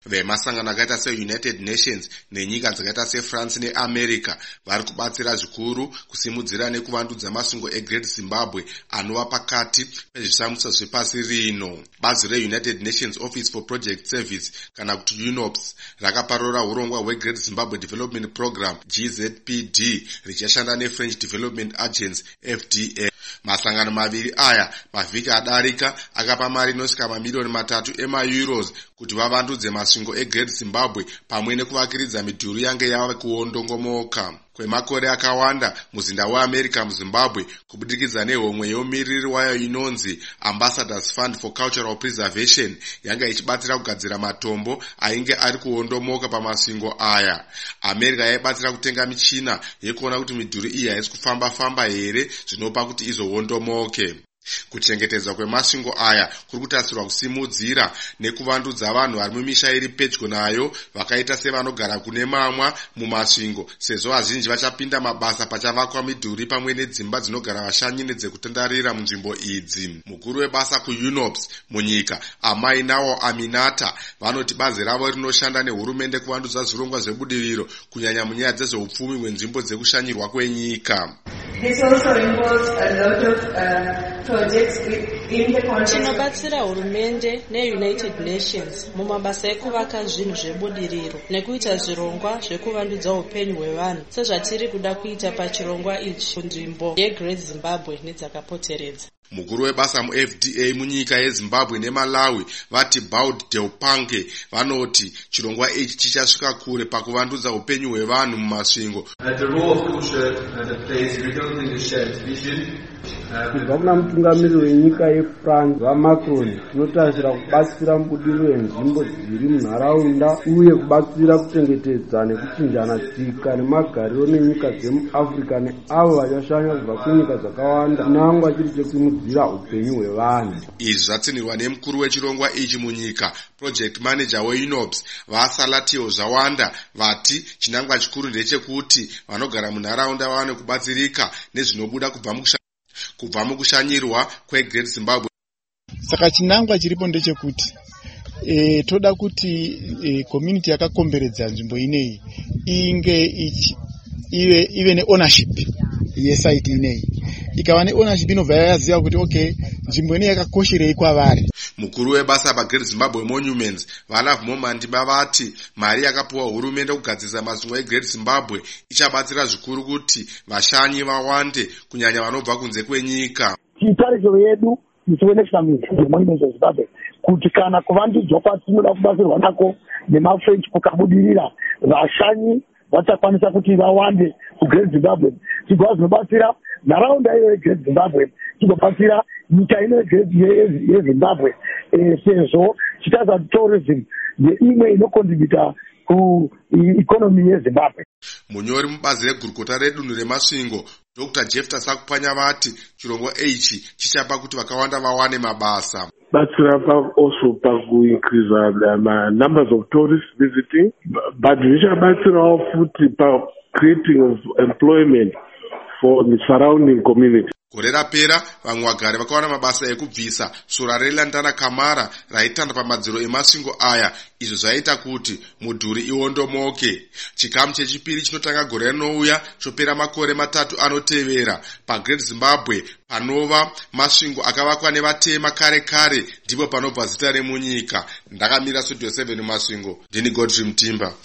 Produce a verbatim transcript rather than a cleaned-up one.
Vemasangano akaita seUnited Nations nenyika dzakaita seFrance neAmerica vari kubatsira zvikuru kusimudzira nekuvandudza masungo eGreat Zimbabwe anova pakati pezvishamiso zvepasi rino. Bazi reUnited Nations Office for Project Service kana kuti UNOPS rakaparura hurongwa hweGreat Zimbabwe Development Program G Z P D richashanda neFrench Development Agency F D A. Masangano maviri aya mavhiki adarika akapa mari inosvika mamiliyoni matatu emaeuros kuti vavandudze masungo eGreat Zimbabwe pamwe nekuvakiridza midhuri yange yava kuondongomoka. Kwemakore akawanda muzinda weAmerica muZimbabwe kubudikidza nehomwe yomumiriri wayo inonzi Ambassadors Fund for Cultural Preservation yanga ichibatsira kugadzira matombo ainge ari kuondomoka pamasingo aya. America yaibatsira kutenga michina yekuona kuti midhuri iyi haisi kufamba famba here zvinopa kuti izoondomoke. Kuchengetedzwa kwemasingo aya kuri kutarisirwa kusimudzira nekuvandudza vanhu vari mumisha iri pedyo nayo vakaita sevanogara kune mamwa mumasvingo sezvo vazhinji vachapinda mabasa pachavakwa midhuri pamwe nedzimba dzinogara vashanyi nedzekutandarira munzvimbo idzi. Mukuru webasa kuUNOPS munyika Amai Nawo Aminata vanoti bazi ravo rinoshanda nehurumende kuvandudza zvirongwa zvebudiriro kunyanya munyaya dzezveupfumi hwenzvimbo dzekushanyirwa kwenyika. This also involves a lot of uh, projects in the context. Tinobatsira hurumende neUnited Nations mumabasa ekuvaka zvinhu zvebudiriro nekuita zvirongwa zvekuvandudza upenyu hwevanhu sezvatiri kuda kuita pachirongwa ichi kunzvimbo yeGreat Zimbabwe nedzakapoteredza. Mukuru webasa muF D A munyika yeZimbabwe neMalawi vati Baud Delpange vanoti chirongwa ichi chichasvika kure pakuvandudza upenyu hwevanhu mumasvingo. The role of culture that plays rebuilding the shared vision. Kubva kuna mutungamiri wenyika yeFrance vaMacron tinotarisira kubatsira mubudiriro wenzvimbo dziri munharaunda uye kubatsira kuchengetedza nekuchinjana tsika nemagariro nenyika dzemuAfrica neavo vachashanya kubva kunyika dzakawanda nangwa chiri chekusimudzira upenyu hwevanhu. Izvi zvatsinirwa nemukuru wechirongwa ichi munyika project manager weUNOPS vaSalatio Zvawanda vati chinangwa chikuru ndechekuti vanogara munharaunda vawane kubatsirika nezvinobuda kubva mukusha kubva mukushanyirwa kweGreat Zimbabwe. Saka chinangwa chiripo ndechekuti e, toda kuti e, community yakakomberedza nzvimbo ineyi inge ichi ive ive neownership yesite ineyi. Ikava neownership inobva yaziva kuti okay nzvimbo ineyi yakakosherei kwavari. Mukuru webasa paGreat Zimbabwe Monuments Valav Momandimba vati mari yakapuwa hurumende kugadzirisa masungo eGreat Zimbabwe ichabatsira zvikuru kuti vashanyi vawande kunyanya vanobva kunze kwenyika. Chitarisiro yedu ichiwonekesa Monuments eZimbabwe kuti kana kuvandudzwa kwatinoda kubatsirwa nako nemaFrench kukabudirira vashanyi vachakwanisa kuti vawande kuGreat Zimbabwe. Chigwa zvinobatsira nharaunda iyo yeGreat Zimbabwe chigobatsira nyika ino yeZimbabwe sezvo chitaza tourism yeimwe inokontributa kuikonomi yeZimbabwe. Munyori mubazi regurukota redunhu remasvingo Doctor Jefta Sakupanya vati chirongwa ichi chichapa kuti vakawanda vawane mabasa. Batsira also pakuincrease the numbers of tourists visiting, but zvichabatsirawo futi pa creating of employment for the surrounding community. Gore rapera vamwe vagari vakawana mabasa ekubvisa sora reLandana Kamara raitanda pamadziro emasvingo aya, izvo zvaita kuti mudhuri iwondomoke. Chikamu chechipiri chinotanga gore rinouya chopera makore matatu anotevera paGreat Zimbabwe panova masvingo akavakwa nevatema kare kare ndipo panobva zita remunyika. Ndakamira Studio seven masvingo. Ndini Godfrey Mtimba.